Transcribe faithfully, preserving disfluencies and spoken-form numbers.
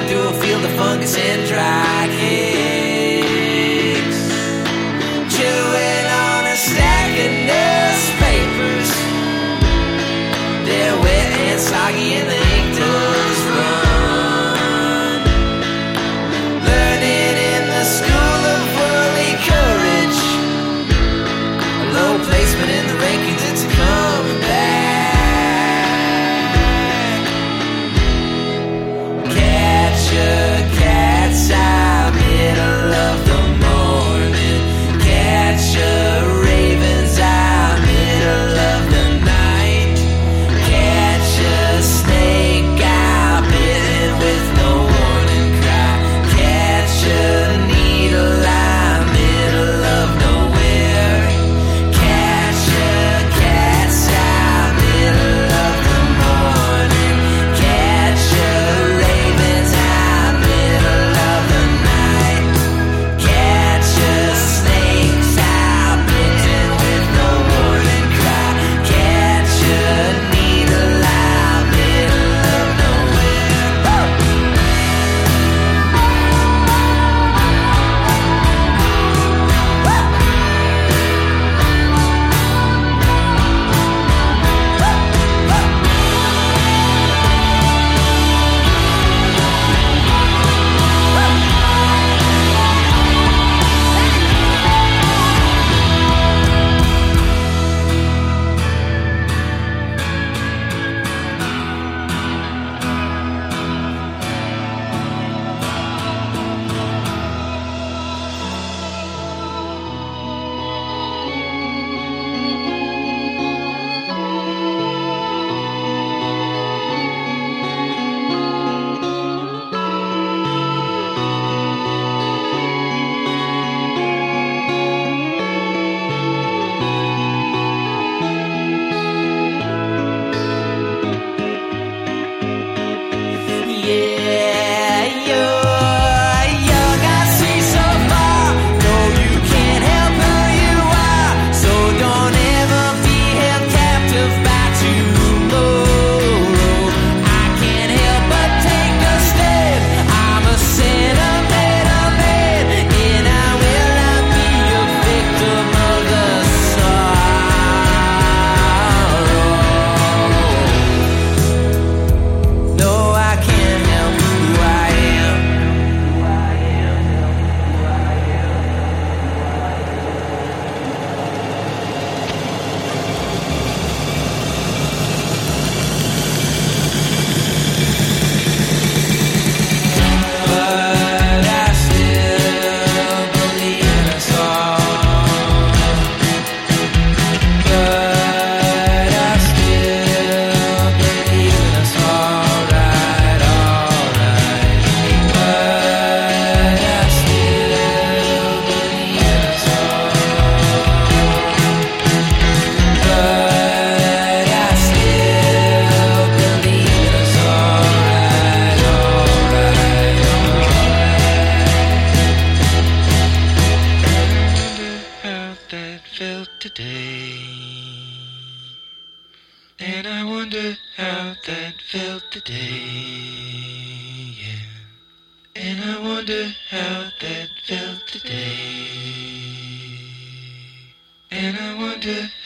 Rolling through a field of fungus and dry cakes, chewing on a stack of newspapers. They're wet and soggy and the ink does run. Learning in the school of worldly courage, a low placement in the rankings, it's coming back. Catch a cat's eye, middle of the morning. Catch a raven's eye, middle of the night. Catch a snake eye, bitten with no warning cry. Catch a needle eye, middle of nowhere. Catch a cat's eye, middle of the morning. Catch a raven's eye, middle of the night. Catch a snake's eye, bitten with no warning cry. Catch a needle eye, middle of nowhere. Yeah, you're young, I see so far. No, you can't help who you are, so don't ever be held captive by tomorrow. I can't help but take a step. I'm a sentimental man, and I will not be a victim of the sorrow. No, I can't help who I am. But I still believe in us all. But I still believe in us all, right, all right. But I still believe in us all. But I still believe in us all, right, all right, all right. I wonder how that felt today. And I wonder how that felt today. Yeah. And I wonder how that felt today. And I wonder